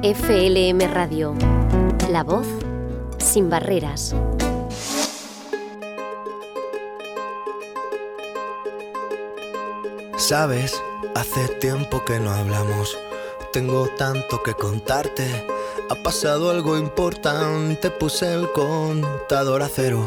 FLM Radio, la voz sin barreras. Sabes, hace tiempo que no hablamos. Tengo tanto que contarte. Ha pasado algo importante. Puse el contador a cero.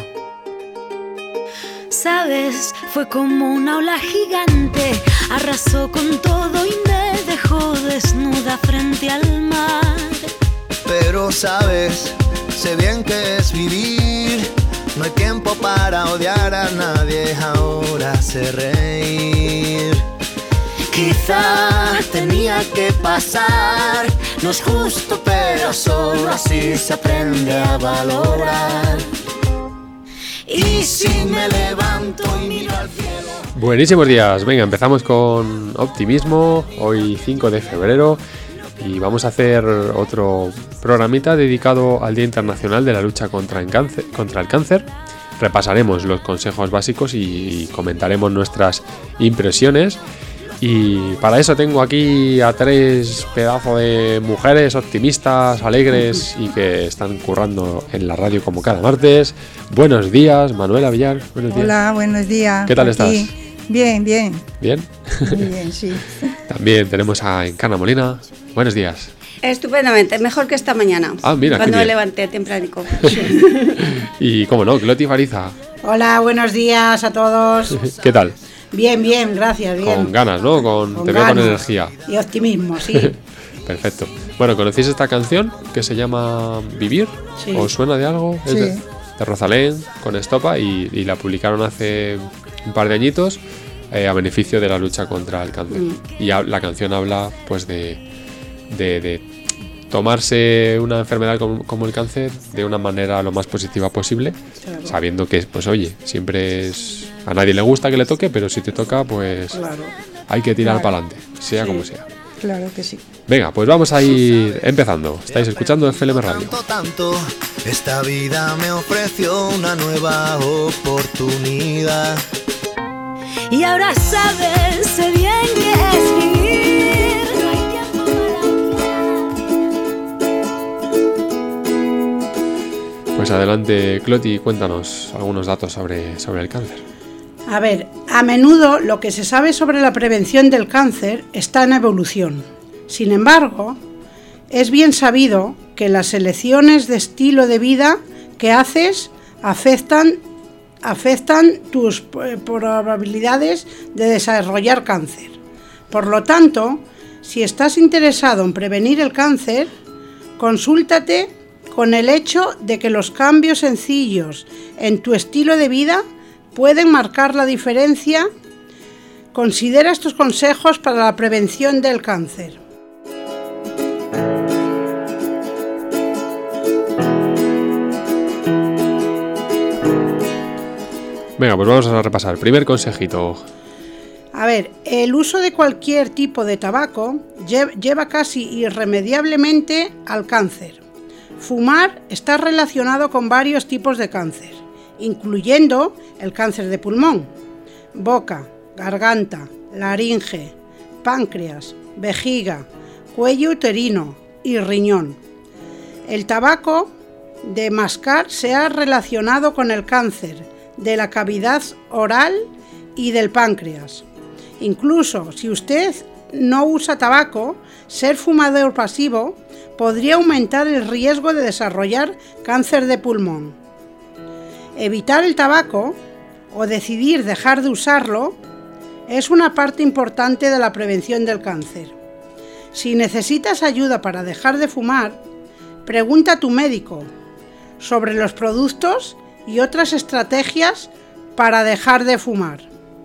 Sabes, fue como una ola gigante. Arrasó con todo y me dejó desnuda frente al mar. Pero sabes, sé bien que es vivir. No hay tiempo para odiar a nadie. Ahora sé reír. Quizá tenía que pasar. No es justo, pero solo así se aprende a valorar. Y si me levanto y miro al cielo. Buenísimos días, venga, empezamos con optimismo. Hoy 5 de febrero y vamos a hacer otro programita dedicado al Día Internacional de la Lucha contra el cáncer. Repasaremos los consejos básicos y comentaremos nuestras impresiones. Y para eso tengo aquí a 3 pedazos de mujeres optimistas, alegres y que están currando en la radio como cada martes. Buenos días, Manuela Villar. Buenos días. Hola, buenos días. ¿Qué tal estás? Bien, bien. ¿Bien? Muy bien, sí. También tenemos a Encarna Molina. Buenos días. Estupendamente, mejor que esta mañana. Ah, mira, cuando qué me bien. levanté tempranico. Y cómo no, Cloti Fariza. Hola, buenos días a todos. ¿Qué tal? Bien, bien, gracias, bien. Con ganas, ¿no? Te veo con energía. Y optimismo, sí. Perfecto. Bueno, ¿conocéis esta canción que se llama Vivir? Sí. ¿Os suena de algo? Sí. Es de Rosalén con Estopa y la publicaron hace un par de añitos a beneficio de la lucha contra el cáncer. Y la canción habla pues de tomarse una enfermedad como el cáncer de una manera lo más positiva posible, claro. Sabiendo que, pues oye, siempre es... A nadie le gusta que le toque, pero si te toca, pues claro. Hay que tirar Claro. para adelante, sea como sea. Claro que sí. Venga, pues vamos a ir empezando. Estáis escuchando FLM Radio. Tanto, esta vida me ofreció una nueva oportunidad. Y ahora sabes, sé bien que es vivir. No hay tiempo para... Pues adelante, Cloti, cuéntanos algunos datos sobre el cáncer. A ver, a menudo lo que se sabe sobre la prevención del cáncer está en evolución. Sin embargo, es bien sabido que las elecciones de estilo de vida que haces afectan tus probabilidades de desarrollar cáncer. Por lo tanto, si estás interesado en prevenir el cáncer, consúltate con el hecho de que los cambios sencillos en tu estilo de vida pueden marcar la diferencia. Considera estos consejos para la prevención del cáncer. Venga, pues vamos a repasar. Primer consejito. A ver, el uso de cualquier tipo de tabaco lleva casi irremediablemente al cáncer. Fumar está relacionado con varios tipos de cáncer, incluyendo el cáncer de pulmón, boca, garganta, laringe, páncreas, vejiga, cuello uterino y riñón. El tabaco de mascar se ha relacionado con el cáncer de la cavidad oral y del páncreas. Incluso si usted no usa tabaco, ser fumador pasivo podría aumentar el riesgo de desarrollar cáncer de pulmón. Evitar el tabaco o decidir dejar de usarlo es una parte importante de la prevención del cáncer. Si necesitas ayuda para dejar de fumar, pregunta a tu médico sobre los productos y otras estrategias para dejar de fumar.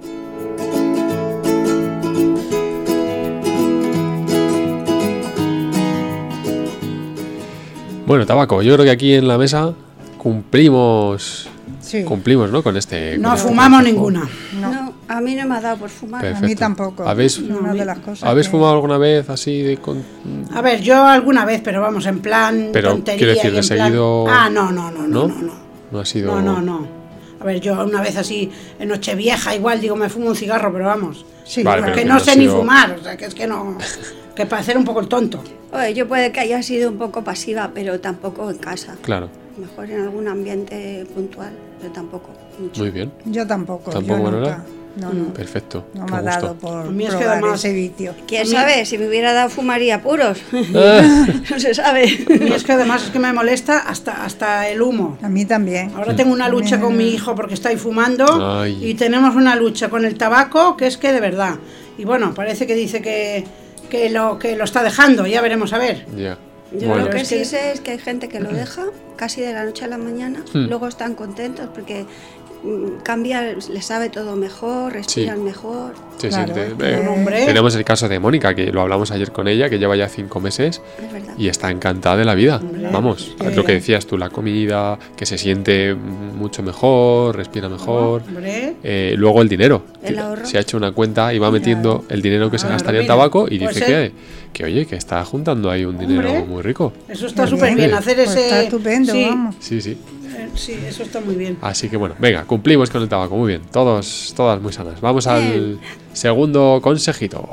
Bueno, tabaco, yo creo que aquí en la mesa cumplimos, ¿no? Con este... No fumamos ninguna. No, a mí no me ha dado por fumar. Perfecto. A mí tampoco. ¿Habéis fumado alguna vez así A ver, yo alguna vez, pero vamos, en plan pero tontería. quiero decir, y de en seguido... plan... No. No ha sido... No. A ver, yo una vez así, en Nochevieja, igual digo, me fumo un cigarro, pero vamos. Sí, vale, porque pero no que sé ha ni sido... fumar, o sea, que es que no... que para hacer un poco el tonto. Oye, yo puede que haya sido un poco pasiva, pero tampoco en casa. Claro. Mejor en algún ambiente puntual, pero tampoco mucho. Muy bien. Yo tampoco. ¿Tampoco, yo Manuela? nunca. No. Perfecto. No qué me ha gusto. dado por A mí es que probar además- ese vicio. ¿Quién sabe? Si me hubiera dado fumaría puros. No se sabe. Y es que además es que me molesta hasta el humo. A mí también. Ahora tengo una lucha con mi hijo porque está ahí fumando Ay. y tenemos una lucha con el tabaco que es que de verdad. Y bueno, parece que dice que lo está dejando, ya veremos a ver. Ya. Yo Bueno, lo que es sí que- sé es que hay gente que lo deja casi de la noche a la mañana, luego están contentos porque cambia, les sabe todo mejor, respiran Sí. mejor. sí, Claro, sí, hombre. tenemos el caso de Mónica, que lo hablamos ayer con ella, que lleva ya 5 meses Es verdad. y está encantada de la vida. Vamos, qué lo que bien. decías tú, la comida, que se siente mucho mejor, respira mejor. Hombre, Luego el dinero. El ahorro. Se ha hecho una cuenta y va metiendo el dinero que se Claro, gastaría en mira, tabaco y pues dice que oye, que está juntando ahí un dinero Hombre. muy rico. eso está Qué súper bien. bien. Hacer Pues ese. está estupendo, sí, vamos. Sí, sí. Sí, eso está muy bien. Así que bueno, venga, cumplimos con el tabaco, muy bien, todas muy sanas. Vamos al segundo consejito.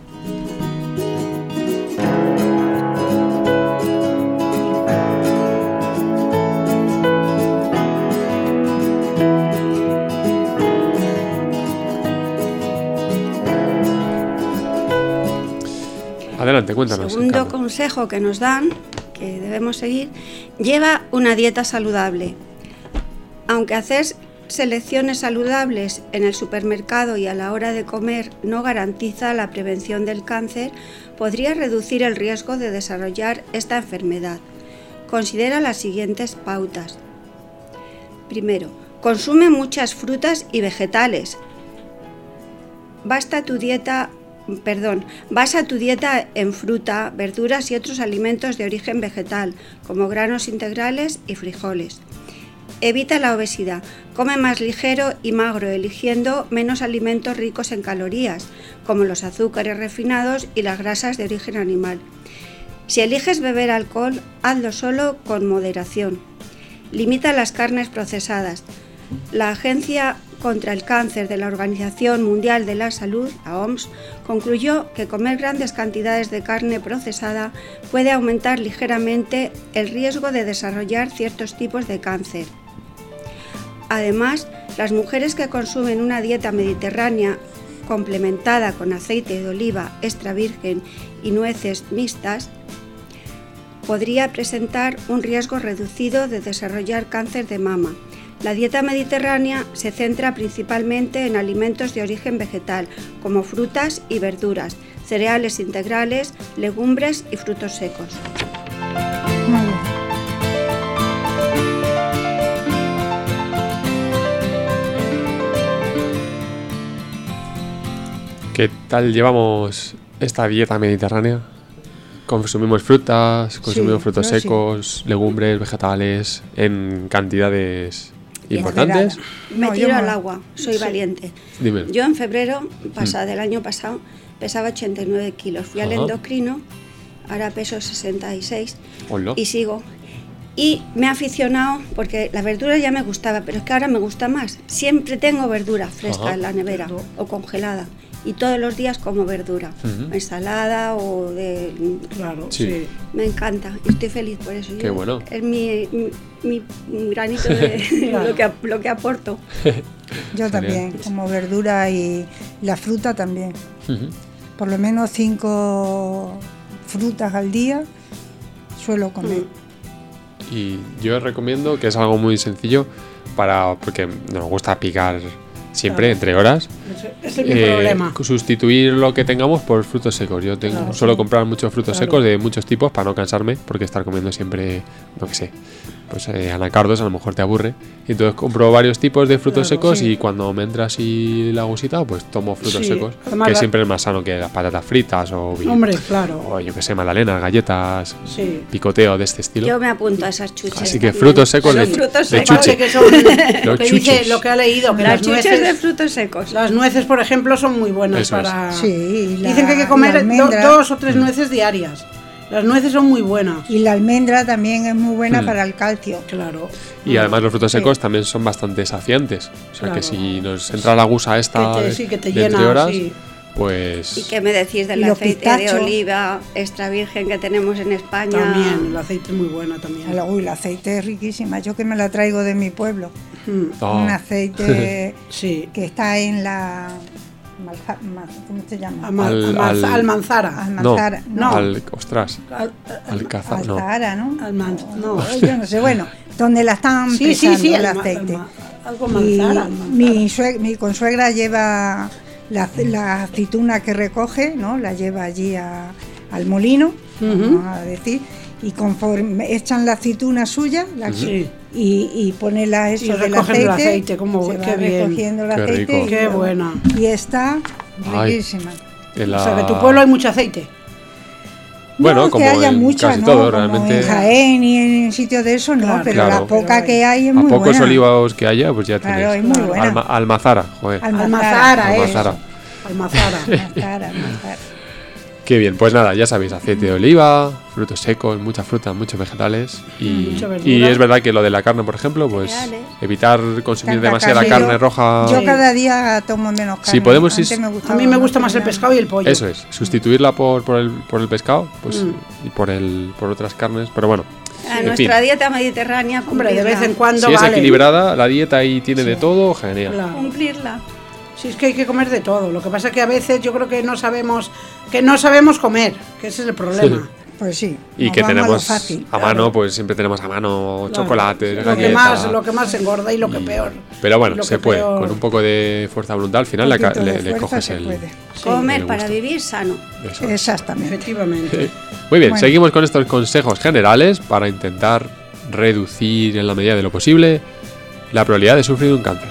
Adelante, cuéntanos. Segundo Carmen. consejo que nos dan, que debemos seguir, lleva una dieta saludable. Aunque hacer selecciones saludables en el supermercado y a la hora de comer no garantiza la prevención del cáncer, podría reducir el riesgo de desarrollar esta enfermedad. Considera las siguientes pautas. Primero, consume muchas frutas y vegetales. Basa tu dieta en fruta, verduras y otros alimentos de origen vegetal, como granos integrales y frijoles. Evita la obesidad. Come más ligero y magro, eligiendo menos alimentos ricos en calorías, como los azúcares refinados y las grasas de origen animal. Si eliges beber alcohol, hazlo solo con moderación. Limita las carnes procesadas. La Agencia contra el Cáncer de la Organización Mundial de la Salud, la OMS, concluyó que comer grandes cantidades de carne procesada puede aumentar ligeramente el riesgo de desarrollar ciertos tipos de cáncer. Además, las mujeres que consumen una dieta mediterránea complementada con aceite de oliva extra virgen y nueces mixtas, podría presentar un riesgo reducido de desarrollar cáncer de mama. La dieta mediterránea se centra principalmente en alimentos de origen vegetal, como frutas y verduras, cereales integrales, legumbres y frutos secos. Muy bien. ¿Qué tal llevamos esta dieta mediterránea? Consumimos frutas, consumimos frutos yo sí. secos, legumbres, vegetales, en cantidades importantes. Me No, tiro yo al no. agua, soy valiente. Dime. Yo en febrero del año pasado pesaba 89 kilos, fui al Ajá. endocrino, ahora peso 66 Hola. y sigo. Y me he aficionado, porque la verdura ya me gustaba, pero es que ahora me gusta más. Siempre tengo verdura fresca Ajá. en la nevera o congelada. Y todos los días como verdura, Ujú. ensalada o de... Claro, Sí. sí. Me encanta y estoy feliz por eso. Qué bueno. Es mi granito de Claro. lo que aporto. Yo también, como verdura y la fruta también. Ujú. Por lo menos 5 frutas al día suelo comer. Y yo recomiendo que es algo muy sencillo porque nos gusta picar siempre Claro. entre horas. Ese es mi problema. Sustituir lo que tengamos por frutos secos. Yo Claro. suelo comprar muchos frutos Claro. secos de muchos tipos para no cansarme, porque estar comiendo siempre, no que sé, pues anacardos a lo mejor te aburre. Y entonces compro varios tipos de frutos Claro, secos sí. y cuando me entra así la gusita, pues tomo frutos Sí. secos, Además, que la- siempre es más sano que las patatas fritas Hombre, claro. o yo que sé, magdalenas, galletas, Sí. picoteo de este estilo. Yo me apunto a esas chuches. Así que también. frutos secos Los de- frutos de secos. chuche. Que son lo Los que dice, chuches. lo que ha leído, que Las las chuches nueces, de frutos secos. las nueces, por ejemplo, son muy buenas Eso es. para... Sí, y la- Dicen que hay que la comer almendra. 2 o 3 nueces diarias. Las nueces son muy buenas. Y la almendra también es muy buena para el calcio. Claro. Y además los frutos Sí. secos también son bastante saciantes. O sea Claro. que si nos entra la gusa esta Que te de llena, entre horas, sí. Pues... ¿Y qué me decís del Los aceite pistachos. de oliva extra virgen que tenemos en España? También, el aceite es muy bueno también. Uy, el aceite es riquísima. Yo que me la traigo de mi pueblo. Ah. Un aceite Sí. que está en la... ¿Cómo se llama? Almanzara. Almanzara. No. Ostras. Alcázar, no. Alzahara, ¿no? No. Yo no sé, bueno, donde la están Sí, pesando el alma- aceite. algo Y manzara. mi consuegra lleva la aceituna que recoge, ¿no? La lleva allí al molino, vamos a decir, y conforme echan la aceituna suya, Sí. y pone eso Y del recogen el aceite, aceite, como se va qué bien. recogiendo el Qué aceite rico. y Qué luego- buena. y está Ay. riquísima. En O sea, que en tu pueblo hay mucho aceite. Bueno, no, como que haya en mucha, casi ¿no? todo, Como realmente. en Jaén y en sitios de eso, no, Claro. pero Claro. la poca Pero que hay es A muy pocos buena. olivos que haya, pues ya Claro, es tenéis. muy buena. Almazara, joder. Almazara, Almazara. Almazara. Almazara. Qué bien, pues nada, ya sabéis, aceite de oliva, frutos secos, mucha fruta, muchos vegetales y, Mucha verdura. y es verdad que lo de la carne, por ejemplo, pues Cereales. evitar consumir Tanta demasiada carne. carne Yo- roja. Yo cada día tomo menos carne. Si podemos Antes ir- me A gustaba mí me gusta más el pero pescado y el pollo. Eso es, sustituirla por el pescado, pues y por otras carnes, pero bueno. A en nuestra fin, dieta mediterránea, Hombre, de vez en cumplirla. cuando si es vale. equilibrada, la dieta ahí tiene de todo, genial. Claro. Cumplirla. Sí, es que hay que comer de todo. Lo que pasa es que a veces yo creo que no sabemos comer, que ese es el problema. Pues sí. Y nos que vamos a lo tenemos fácil. a mano, pues siempre tenemos a mano chocolate, lo galletas. que más engorda y lo que peor. Pero bueno, Lo se que puede, peor. con un poco de fuerza de voluntad, al final Un poquito de le fuerza coges se el... puede. Comer me para gusta. vivir sano. Eso es. Exactamente. Efectivamente. Muy bien, Bueno. seguimos con estos consejos generales para intentar reducir en la medida de lo posible la probabilidad de sufrir un cáncer.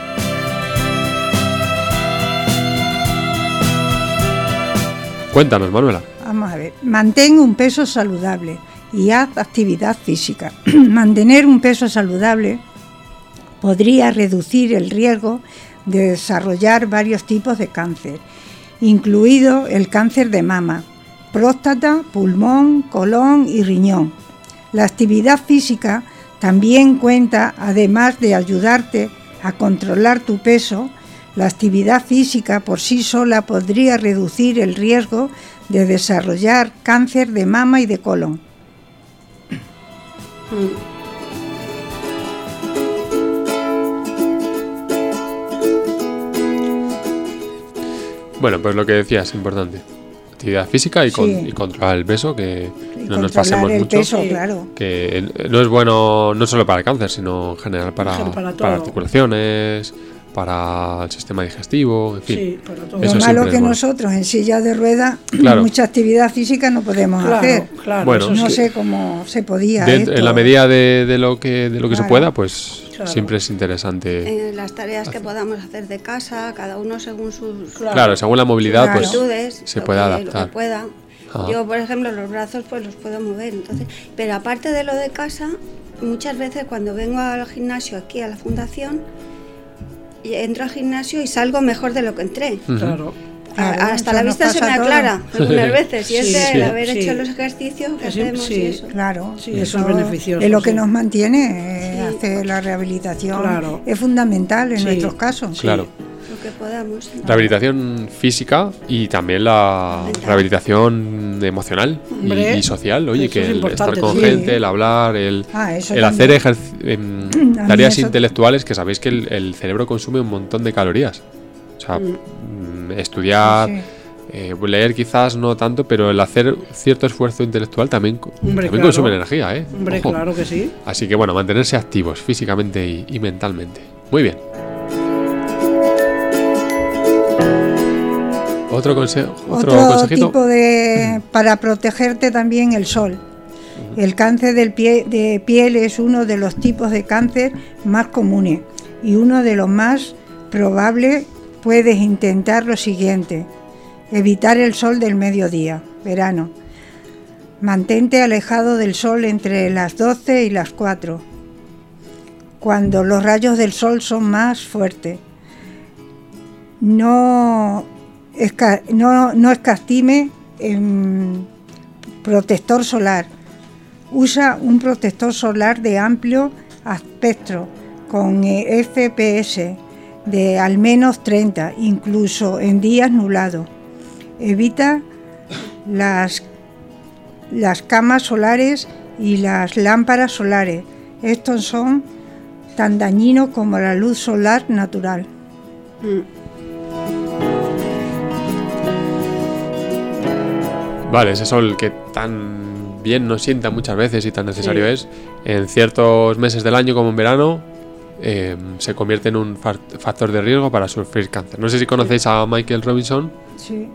Cuéntanos, Manuela. Vamos a ver. Mantén un peso saludable y haz actividad física. Mantener un peso saludable podría reducir el riesgo de desarrollar varios tipos de cáncer, incluido el cáncer de mama, próstata, pulmón, colon y riñón. La actividad física también cuenta, además de ayudarte a controlar tu peso, la actividad física por sí sola podría reducir el riesgo de desarrollar cáncer de mama y de colon. Bueno, pues lo que decías, importante. Actividad física y, Sí. y controlar el peso, que Y no nos controlar pasemos el mucho. peso, Sí. claro. Que no es bueno no solo para el cáncer, sino en general para Para todo. para articulaciones, para el sistema digestivo, en fin. Sí, para todo. Eso Lo siempre malo es que bueno. nosotros en silla de ruedas Claro. mucha actividad física no podemos Claro, hacer. claro. Bueno, eso No sí. sé cómo se podía. Dentro- en la medida de lo que se Claro. pueda, pues Claro. siempre es interesante. Las tareas que podamos hacer de casa, cada uno según sus Claro, según la movilidad, Claro. pues actitudes, se lo puede que- adaptar. Lo que pueda. Ajá. Yo, por ejemplo, los brazos pues los puedo mover, entonces. Pero aparte de lo de casa, muchas veces cuando vengo al gimnasio aquí a la fundación, y entro al gimnasio y salgo mejor de lo que entré. Ujú. Claro. Claro, Hasta eso la nos vista se pasa me a todos. aclara algunas veces y es Sí, el sí, haber sí. hecho los ejercicios que Sí, hacemos sí. y eso. Claro, Sí, eso es beneficioso, Es lo que sí. nos mantiene, hacer la rehabilitación. Claro. Es fundamental en Sí. nuestros casos. Claro. Lo que podamos. Rehabilitación física y también la Mental. rehabilitación emocional Hombre, y social. Oye, eso que es el estar importante con también. gente, el hablar, el Eso hacer también. A mí tareas eso- intelectuales, que sabéis que el cerebro consume un montón de calorías. O sea, estudiar, Sí. leer quizás no tanto, pero el hacer cierto esfuerzo intelectual también, Hombre, también claro. consume energía, ¿eh? Hombre, Ojo. claro que sí. Así que bueno, mantenerse activos físicamente y mentalmente. Muy bien. Otro consejo, otro consejito. tipo de para protegerte también el sol. El cáncer de piel es uno de los tipos de cáncer más comunes y uno de los más probables. Puedes intentar lo siguiente: evitar el sol del mediodía, verano. Mantente alejado del sol entre las 12 y las 4, cuando los rayos del sol son más fuertes. No escatime en protector solar. Usa un protector solar de amplio espectro con FPS de al menos 30, incluso en días nublados. Evita las camas solares y las lámparas solares. Estos son tan dañinos como la luz solar natural. Vale, ese sol que tan bien nos sienta muchas veces y tan necesario es, en ciertos meses del año como en verano, se convierte en un factor de riesgo para sufrir cáncer. No sé si conocéis a Michael Robinson. Sí.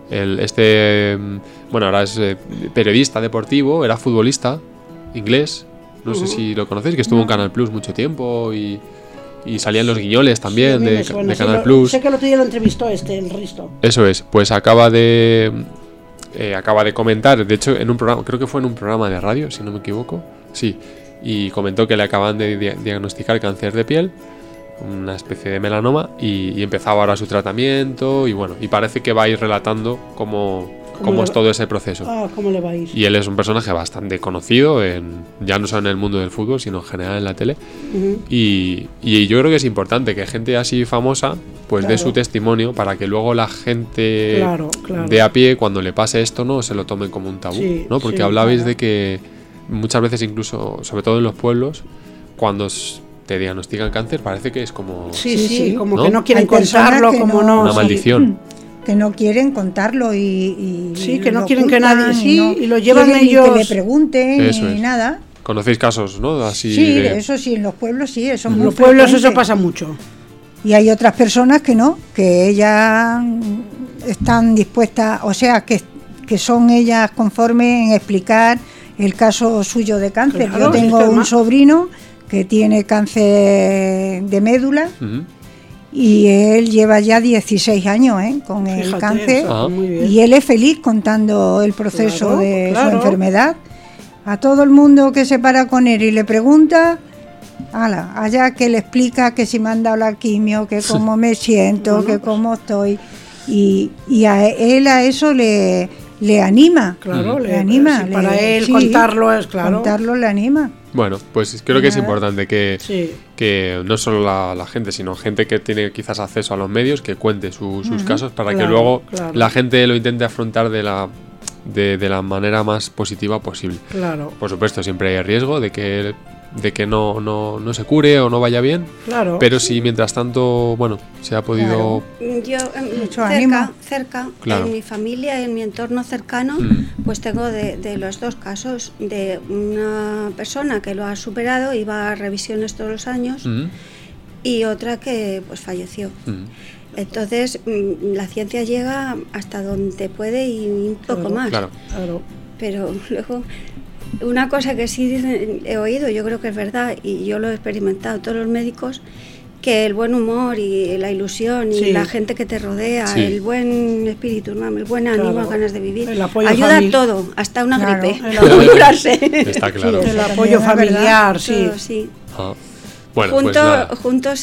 Bueno, ahora es periodista deportivo, era futbolista inglés. No sé si lo conocéis, que estuvo en Canal Plus mucho tiempo y salían los guiñoles también de Canal Plus. Sé que el otro día lo entrevistó el Risto. Eso es, pues acaba de comentar, de hecho, en un programa, creo que fue en un programa de radio, si no me equivoco, sí, y comentó que le acaban de diagnosticar cáncer de piel, una especie de melanoma, y empezaba ahora su tratamiento, y bueno, y parece que va a ir relatando cómo es todo ese proceso. ¿Cómo le va a ir? Y él es un personaje bastante conocido, ya no solo en el mundo del fútbol, sino en general en la tele. Y yo creo que es importante que gente así famosa pues dé su testimonio para que luego la gente de a pie, cuando le pase esto, no se lo tome como un tabú, ¿no? Porque hablabais de que muchas veces, incluso, sobre todo en los pueblos, cuando te diagnostican cáncer, parece que es como... como ¿no? que no quieren Hay contarlo, como una maldición. Que no quieren contarlo y que no quieren ocultan, que nadie y lo llevan ellos ellos, que le pregunten eso ni nada. ¿Conocéis casos, no? Así Sí, eso sí, en los pueblos sí, eso es muy en los pueblos frecuente. eso pasa mucho. Y hay otras personas que no, que ellas están dispuestas, o sea, que son ellas conformes en explicar el caso suyo de cáncer. Claro, yo tengo un sobrino que tiene cáncer de médula. Y él lleva ya 16 años con el cáncer, y él es feliz contando el proceso de su enfermedad. A todo el mundo que se para con él y le pregunta, allá que le explica que si me han dado la quimio, que cómo me siento, que cómo estoy, y a él a eso le anima. Claro, le anima. Para él contarlo es claro. Contarlo le anima. Bueno, pues creo que es importante que no solo la gente, sino gente que tiene quizás acceso a los medios, que cuente sus casos para que luego la gente lo intente afrontar de la manera más positiva posible. Claro. Por supuesto, siempre hay riesgo de que no se cure o no vaya bien. Claro. Pero si mientras tanto, bueno, se ha podido... Yo cerca en mi familia, en mi entorno cercano, pues tengo de los dos casos, de una persona que lo ha superado y va a revisiones todos los años, y otra que pues falleció. Entonces la ciencia llega hasta donde puede y un poco más. Claro. Pero luego... Una cosa que sí he oído, yo creo que es verdad, y yo lo he experimentado, todos los médicos, que el buen humor y la ilusión y la gente que te rodea, el buen espíritu, el buen ánimo, ganas de vivir, ayuda a todo, hasta una gripe, Está claro. El apoyo familiar, todo, sí. Bueno, juntos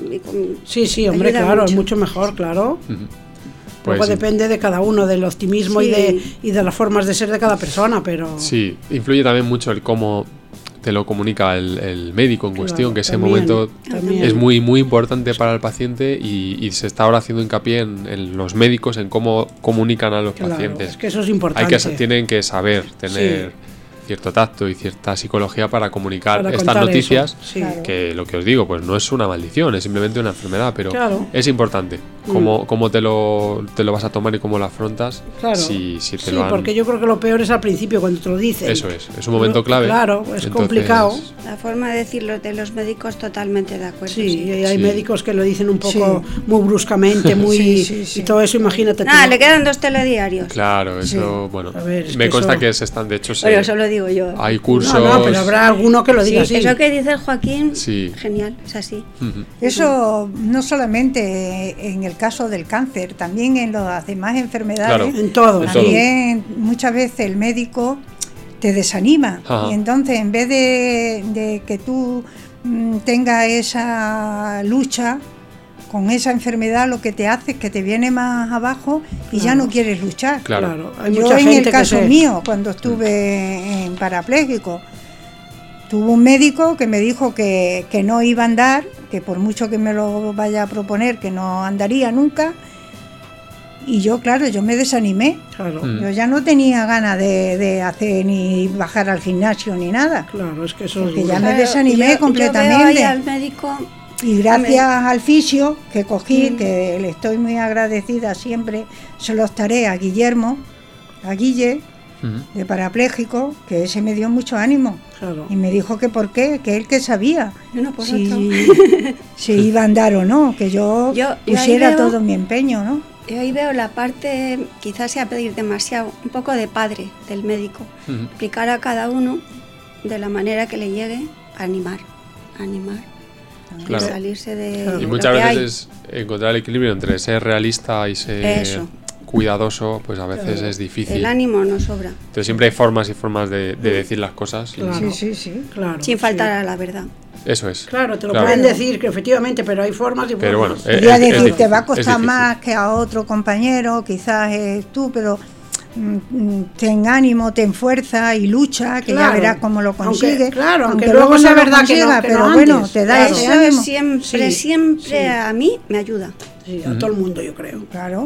sí, hombre, claro, es mucho mejor, claro. Pues luego depende de cada uno, del optimismo y de las formas de ser de cada persona, pero... Sí, influye también mucho el cómo te lo comunica el médico en cuestión, que ese momento es muy, muy importante para el paciente y se está ahora haciendo hincapié en los médicos, en cómo comunican a los pacientes. Es que eso es importante. Tienen que saber tener cierto tacto y cierta psicología para comunicar estas noticias, que lo que os digo, pues no es una maldición, es simplemente una enfermedad, pero es importante cómo te lo vas a tomar y cómo lo afrontas. Si te lo han... porque yo creo que lo peor es al principio, cuando te lo dicen. Eso es un momento clave. Claro, es complicado. La forma de decirlo de los médicos, totalmente de acuerdo. Sí, hay médicos que lo dicen un poco muy bruscamente, y todo eso, imagínate. Le quedan 2 telediarios. Claro, eso, bueno, ver, me consta que se están, de hecho, eso lo digo yo. Hay cursos. No, pero habrá alguno que lo diga así. Eso que dice Joaquín, genial, es así. Eso no solamente en el caso del cáncer, también en las demás enfermedades. En todo. También muchas veces el médico te desanima. Y entonces, en vez de que tú tengas esa lucha con esa enfermedad, lo que te hace es que te viene más abajo y ya no quieres luchar. Claro. Hay yo mucha en gente el caso mío, cuando estuve en parapléjico, tuvo un médico que me dijo que no iba a andar, que por mucho que me lo vaya a proponer, que no andaría nunca. Y yo, claro, yo me desanimé. Claro. Yo ya no tenía ganas de hacer ni bajar al gimnasio ni nada. Claro, es que eso Porque es ya duro. me desanimé completamente. Yo veo ahí al médico. Y gracias al fisio que cogí, que le estoy muy agradecida siempre, se lo estaré a Guillermo, a Guille, de parapléjico, que ese me dio mucho ánimo. Claro. Y me dijo que por qué, que él que sabía Uno por si, otro. si iba a andar o no, que yo Yo ahí pusiera veo- todo mi empeño, ¿no? Yo ahí veo la parte, quizás sea pedir demasiado, un poco de padre del médico. Explicar a cada uno de la manera que le llegue, animar. Claro. Y salirse de Y lo muchas que hay. veces encontrar el equilibrio entre ser realista y ser Eso. cuidadoso, pues a veces es difícil. El ánimo no sobra, Entonces siempre hay formas y formas de decir las cosas. y- Claro. Sí. Claro, sin faltar sí. a la verdad. Eso es. Claro, te lo Claro. pueden decir que efectivamente, pero hay formas y Pero bueno, formas. Podría es decir, difícil, te va a es costar difícil. más que a otro compañero, quizás tú, pero ten ánimo, ten fuerza y lucha, que Claro. ya verás cómo lo Aunque- consigues. claro, aunque luego sea no lo verdad que no- consiga, que pero no bueno, andes. te da Claro. ese Eso ánimo. siempre, Sí, siempre sí. a mí me ayuda. Sí, a todo el mundo, yo creo. Claro.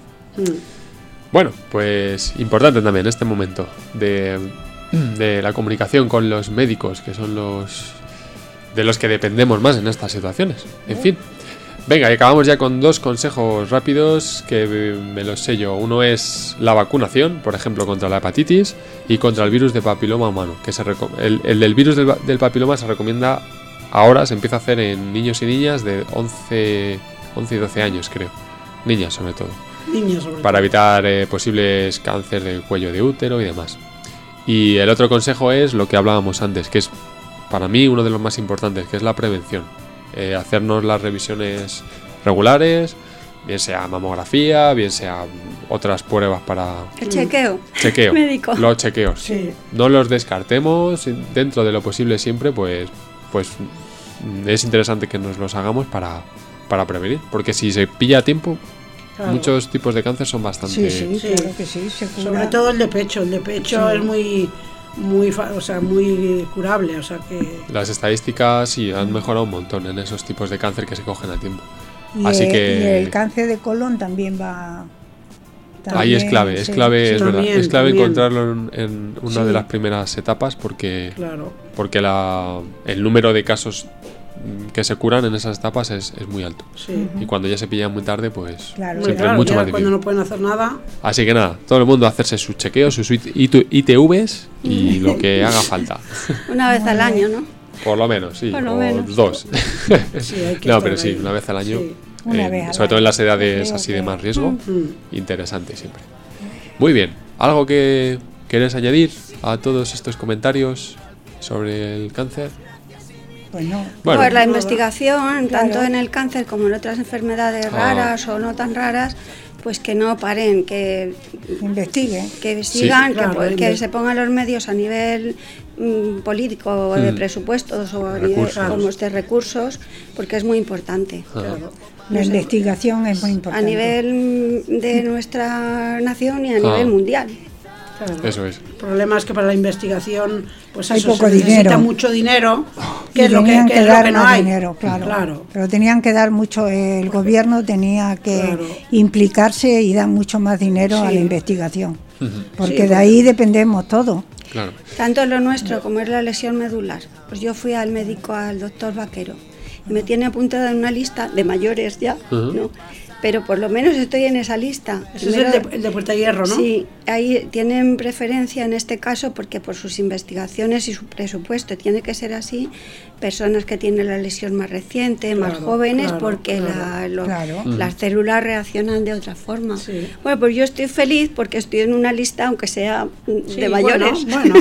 Bueno, pues importante también este momento de la comunicación con los médicos, que son los de los que dependemos más en estas situaciones. En fin. Venga, y acabamos ya con 2 consejos rápidos que me los sé yo. Uno es la vacunación, por ejemplo, contra la hepatitis y contra el virus de papiloma humano. Que el del virus del papiloma se recomienda ahora, se empieza a hacer en niños y niñas de 11 y 12 años, creo. Niñas, sobre todo. Niños, sobre Para todo. evitar posibles cáncer de cuello de útero y demás. Y el otro consejo es lo que hablábamos antes, que es para mí uno de los más importantes, que es la prevención. Hacernos las revisiones regulares, bien sea mamografía, bien sea otras pruebas para El chequeo. chequeo, médico. los chequeos. Sí. No los descartemos, dentro de lo posible siempre, pues es interesante que nos los hagamos para prevenir, porque si se pilla a tiempo, Claro. muchos tipos de cáncer son bastante... Sí, Sí. claro que sí, se cura. Sobre todo el de pecho. El de pecho es muy curable, o sea que... Las estadísticas sí han mejorado un montón en esos tipos de cáncer que se cogen a tiempo. Y, Así y que el cáncer de colon también va... ahí es clave, sí. es clave, Sí, es verdad. también, Es clave también. encontrarlo en una Sí. de las primeras etapas porque Claro. el número de casos que se curan en esas etapas es muy alto. Sí. Y cuando ya se pillan muy tarde, pues Claro. Muy siempre claro, es mucho ya más difícil. cuando no pueden hacer nada. Así que nada, todo el mundo a hacerse sus chequeos, sus ITVs y lo que haga falta. Una vez al año, ¿no? Por lo menos, sí. Por lo o menos. 2. Sí, hay que No, estar pero sí, ahí. una vez al año. Sí. Una vez al sobre todo en año. las edades Creo así de que- más riesgo. Mm. Interesante siempre. Muy bien. ¿Algo que querés añadir a todos estos comentarios sobre el cáncer? Pues no. Bueno, Pues la investigación, Claro. tanto en el cáncer como en otras enfermedades Ah. raras o no tan raras, pues que no paren, que Investigue. sigan, claro, que se pongan los medios a nivel político o de presupuestos o a nivel Recursos. como de recursos, porque es muy importante. Claro. La investigación es muy importante. A nivel de nuestra nación y a nivel mundial. Claro. eso es. El problema es que para la investigación, pues Hay eso, poco se necesita dinero. mucho dinero, Y que es lo que, tenían que es lo dar que no más hay. dinero, claro. Claro. Pero tenían que dar mucho, el gobierno tenía que Claro. implicarse y dar mucho más dinero a Sí. la investigación. Porque Sí, de ahí dependemos todo. Claro. Tanto lo nuestro como es la lesión medular. Pues yo fui al médico, al doctor Vaquero, y me tiene apuntada en una lista de mayores ya, ¿no? Pero por lo menos estoy en esa lista. Ese es Primero- el de Puerta Hierro, ¿no? Sí, ahí tienen preferencia en este caso porque por sus investigaciones y su presupuesto tiene que ser así, personas que tienen la lesión más reciente, más Claro, jóvenes, claro, porque claro. Claro. las células reaccionan de otra forma. Sí. Bueno, pues yo estoy feliz porque estoy en una lista, aunque sea Sí, de mayores. Bueno,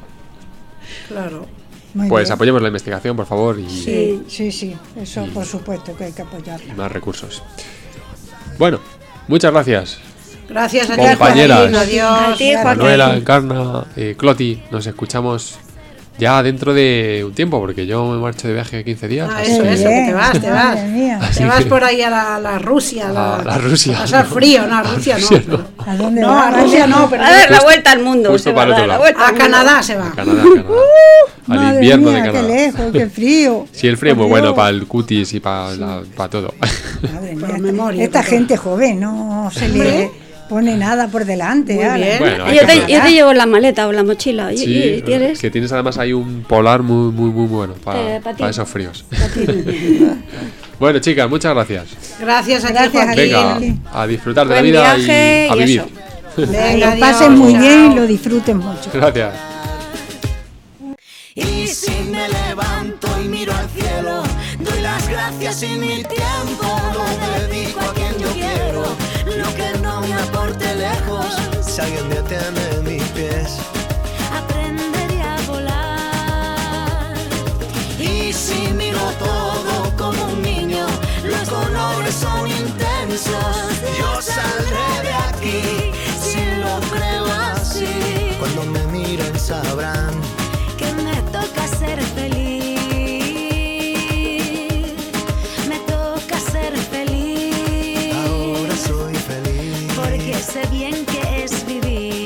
claro. Muy Pues bien. apoyemos la investigación, por favor, y Sí. Sí, eso por supuesto que hay que apoyarla. más recursos. Bueno, muchas gracias. Gracias a ti, Compañeras. Joaquín, adiós. A ti, Joaquín. Manuela, Encarna, Cloti, nos escuchamos ya dentro de un tiempo, porque yo me marcho de viaje 15 días. Eso, que te vas. Te vas por ahí a la Rusia. A Rusia. A pasar frío, no, a Rusia no. ¿A dónde No, va? a Rusia no, pero A dar la vuelta al mundo. justo se va para a el dar otro la lado. vuelta al a mundo. Canadá se va. Canadá. Al Madre invierno mía, de Canadá. qué lejos, qué frío. Sí, el frío es muy Por bueno Dios. para el cutis y para todo. Madre Por mía, memoria, esta por gente joven no se le pone nada por delante. Muy ala. bien. Bueno, hay Yo que te, hacer. yo te llevo la maleta o la mochila. ¿Y- Sí, y ¿Quieres? que tienes además ahí un polar muy bueno Pa' ti. para esos fríos. Bueno, chicas, muchas gracias. Gracias a ti, Gracias a Joaquín. ti. Venga, sí. a disfrutar de Buen la vida viaje y a y vivir. eso. Venga, Lo pasen adiós, muy chao. bien y lo disfruten mucho. Gracias. Y si me levanto y miro al cielo, doy las gracias y mi tiempo lo dedico a quien yo quiero. Lo que no me aporte lejos, si alguien detiene mis pies. Aprenderé a volar. Y si miro todo como un niño, los colores son intensos. Yo saldré de aquí, si lo creo así. Cuando me miren sabrán Que me toca ser feliz. Me toca ser feliz. ahora soy feliz. Porque sé bien que es vivir.